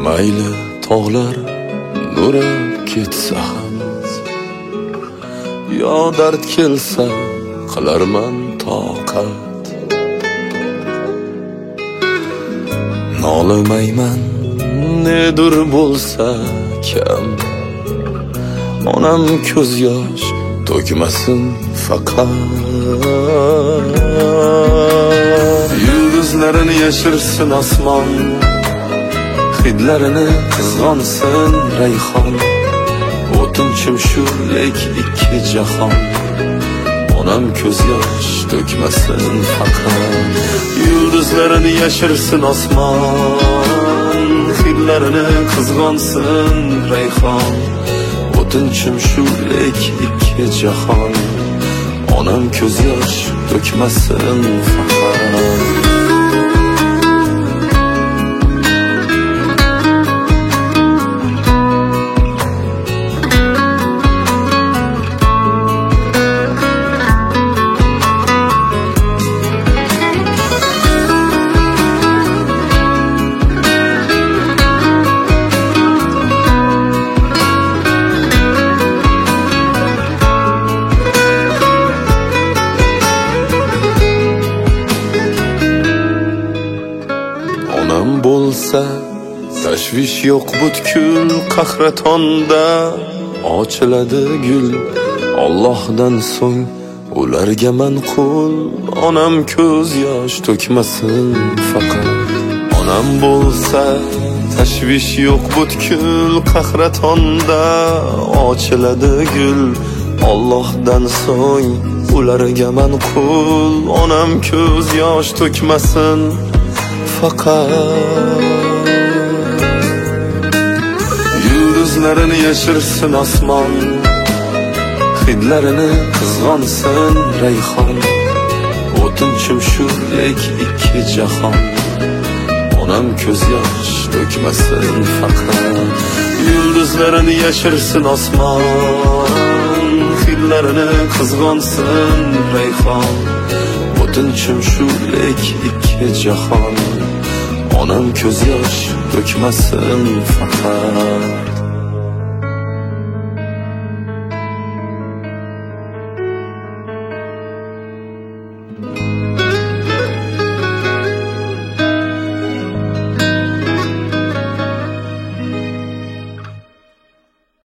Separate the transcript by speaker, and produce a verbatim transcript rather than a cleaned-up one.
Speaker 1: Mayli tog'lar nurab ketsa ham, yo dard kelsa qilarman toqat. Nolimayman nedir bo'lsa kam, onam ko'z yosh to'kmasin faqat. Yulduzlarini yashirsin osmon, hidlarini qizg'onsin rayhon. O'tinchim shu lek ikki jahon, onam ko'z yosh to'kmasin faqat. Yulduzlarini yashirsin osmon, hidlarini qizg'onsin rayhon. O'tinchim shu lek ikki jahon, onam ko'z yosh to'kmasin faqat. Bo'lsa tashvish yo'q butkul qahratonda, ochiladi gul Allohdan so'ng ularga manqul. Onam ko'z yosh to'kmasin faqat. Onam bo'lsa tashvish yo'q butkul qahratonda, ochiladi gul Allohdan so'ng ularga manqul. Onam ko'z yosh to'kmasin faqat. Yulduzlarini yashirsin osmon, hidlarini qizg'onsin rayhon. O'tinchim shu lek ikki jahon, onam ko'z yosh to'kmasin faqat. Yulduzlarini yashirsin osmon, hidlarini qizg'onsin rayhon. O'tinchim shu lek ikki jahon, onam ko'z yosh to'kmasin faqat.